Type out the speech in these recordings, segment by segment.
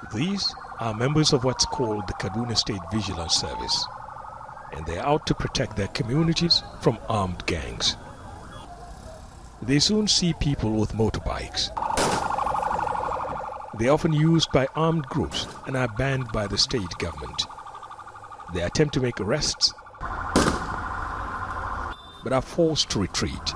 These are members of what's called the Kaduna State Vigilance Service, and they are out to protect their communities from armed gangs. They soon see people with motorbikes. They are often used by armed groups and are banned by the state government. They attempt to make arrests, but are forced to retreat.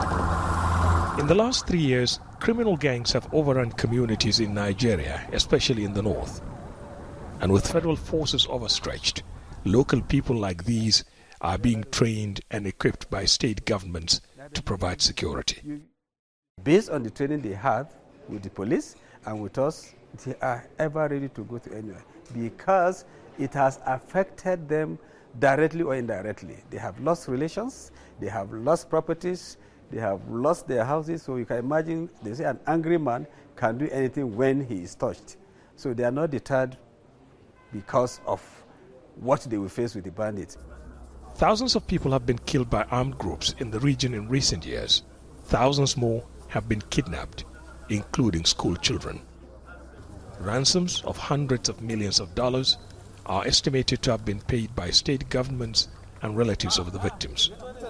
In the last 3 years, criminal gangs have overrun communities in Nigeria, especially in the north. And with federal forces overstretched, local people like these are being trained and equipped by state governments to provide security. Based on the training they have with the police and with us, they are ever ready to go to anywhere because it has affected them directly or indirectly. They have lost relations, they have lost properties, they have lost their houses. So you can imagine, they say an angry man can do anything when he is touched. So they are not deterred because of what they will face with the bandits. Thousands of people have been killed by armed groups in the region in recent years. Thousands more have been kidnapped, including school children. Ransoms of hundreds of millions of dollars are estimated to have been paid by state governments and relatives of the victims.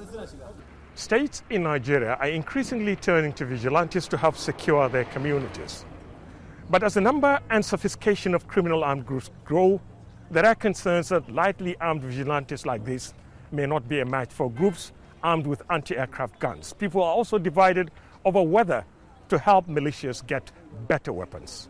States in Nigeria are increasingly turning to vigilantes to help secure their communities. But as the number and sophistication of criminal armed groups grow, there are concerns that lightly armed vigilantes like this may not be a match for groups armed with anti-aircraft guns. People are also divided over whether to help militias get better weapons.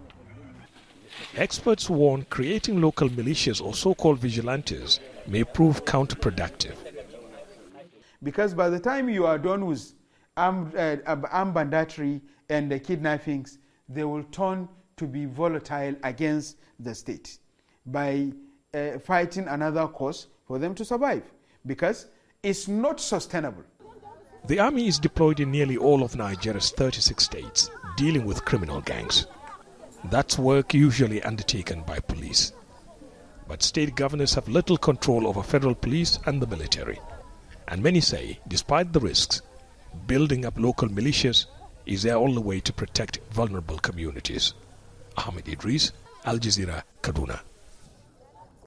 Experts warn creating local militias or so-called vigilantes may prove counterproductive. Because by the time you are done with armed banditry and the kidnappings, they will turn to be volatile against the state by fighting another cause for them to survive, because it's not sustainable. The army is deployed in nearly all of Nigeria's 36 states, dealing with criminal gangs. That's work usually undertaken by police. But state governors have little control over federal police and the military. And many say, despite the risks, building up local militias is their only way to protect vulnerable communities. Ahmed Idris, Al Jazeera, Kaduna.